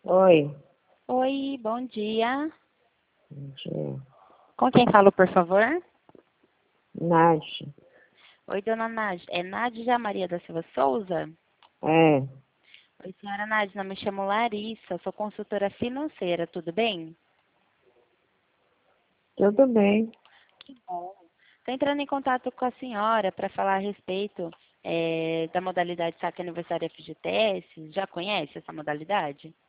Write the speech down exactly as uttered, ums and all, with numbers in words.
Oi, Oi, bom dia. bom dia. Com quem falo, por favor? Nath, Oi, dona Nádia. É Nádia Maria da Silva Souza? é, Oi, senhora Nádia, me chamo Larissa, sou consultora financeira, tudo bem? tudo bem. Que bom. Estou entrando em contato com a senhora para falar a respeito eh, da modalidade Saque Aniversário F G T S. Já conhece essa modalidade?